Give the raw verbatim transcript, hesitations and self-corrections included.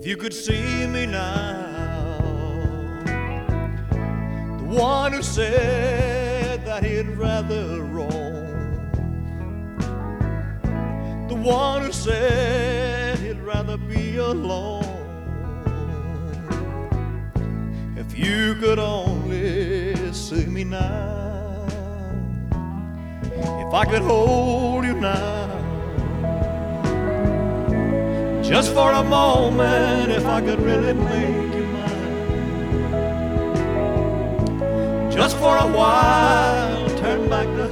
If you could see me now, the one who said that he'd rather roam, the one who said he'd rather be alone. If you could only see me now, if I could hold you now, just for a moment, if I could really make you mine, just for a while, turn back the